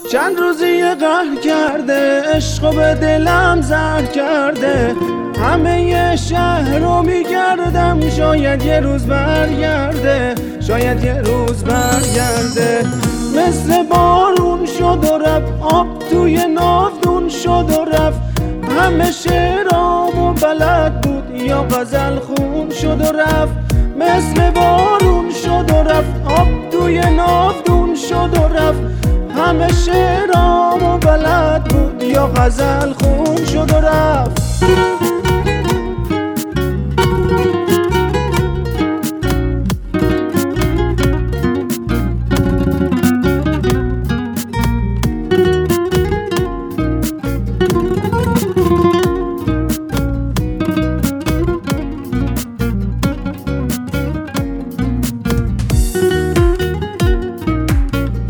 چند روزی قهر کرده، عشق به دلم زهر کرده. همه شهر رو میگردم، شاید یه روز برگرده، شاید یه روز برگرده. مثل بارون شد و رفت، آب توی ناودون شد و رفت. همه شعرامو بلد بود یا غزل خون شد و رفت. مثل بارون شد و رفت، آب توی ناودون شد و رفت. همه شعرامو بلد بود یا غزل خون شد و رفت.